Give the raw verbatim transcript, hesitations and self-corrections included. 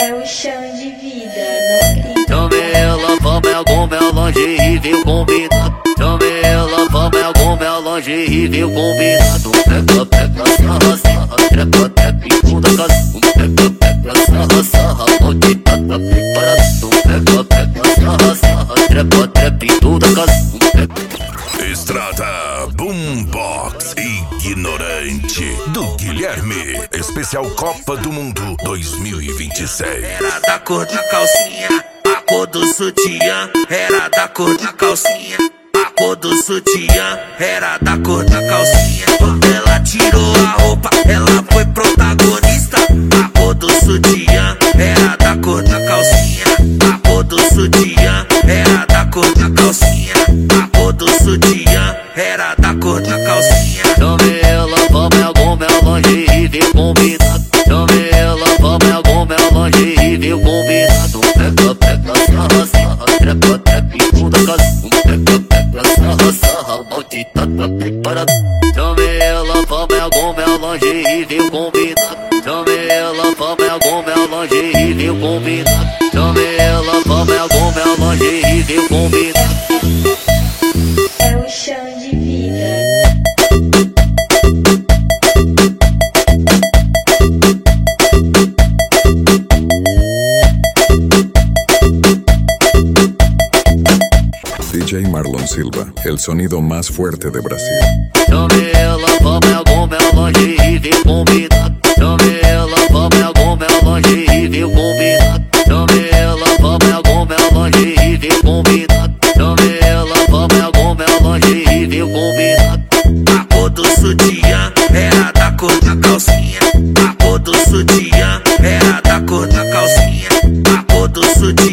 É o chão de vida, não grita. Chame ela pra pegar meu lingerie combinado. Chame ela pra pegar meu lingerie combinado. Pega, pega, sarra, sarra, trepa, trepa em toda casa. Pega, pega, sarra, sarra, onde tá, tá preparado. Pega, pega, sarra, sarra, trepa, trepa em toda casa. Estrada Boombox Ignorante do Guilherme, especial Copa do Mundo dois mil e vinte e seis. Era da cor da calcinha, a cor do sutiã. Era da cor da calcinha, a cor do sutiã. Era da cor da calcinha. Quando ela tirou a roupa, ela foi protagonista. A cor do sutiã. Era da cor da calcinha, a cor do sutiã. Era da cor da calcinha, a cor do sutiã. Era da cor da calcinha. Chame ela pra pegar meu lingerie combinado. Chame ela pra pegar meu lingerie combinado. Pega, pega, sarra, sarra, trepa, trepa em toda casa. Pega, pega, sarra, sarra, onde tá, tá preparado. Chame ela pra pegar meu lingerie combinado. Chame ela pra pegar meu lingerie combinado. Chame ela pra pegar meu lingerie combinado. É o chão de vida. D J Marlon Silva, el sonido más fuerte de Brasil. Chame ela pra pegar meu lingerie combinado. Chame ela pra pegar meu lingerie combinado. Chame ela pra pegar meu lingerie combinado. Chame ela pra pegar meu lingerie combinado. A cor do sutiã era da cor da calcinha. A cor do sutiã era da cor da calcinha. A cor do sutiã